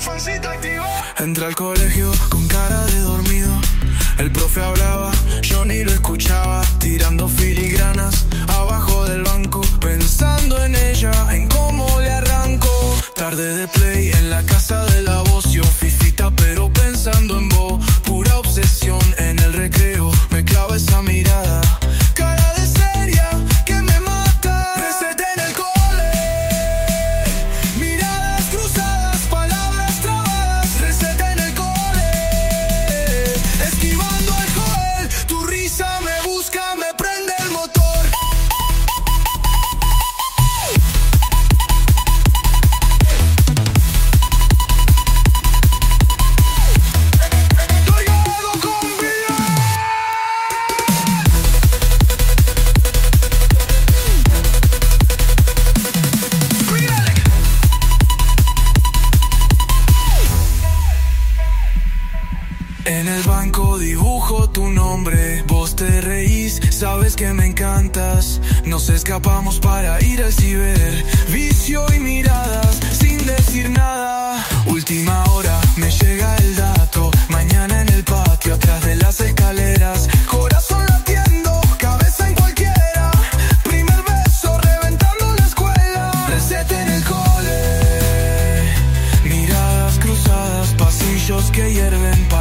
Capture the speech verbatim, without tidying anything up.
Entré al colegio con cara de dormido. El profe hablaba, yo ni lo escuchaba. Tirando filigranas abajo del banco, pensando en ella, en cómo le arranco. Tarde de play en la casa de la voz. Yo fifita pero pensando en vos. Pura obsesión en el recreo. Me clava esa mirada, cara de seria que me mata. Reset en el cole, miradas cruzadas, palabras trabadas. Reset en el cole, esquivando al joel. Tu risa me busca, me prende el motor. En el banco dibujo tu nombre, vos te reís, sabes que me encantas. Nos escapamos para ir al ciber, vicio y miradas sin decir nada. Última hora, me llega el dato, mañana en el patio, atrás de las escaleras. Corazón latiendo, cabeza en cualquiera. Primer beso, reventando la escuela. Reset en el cole, miradas cruzadas, pasillos que hierven.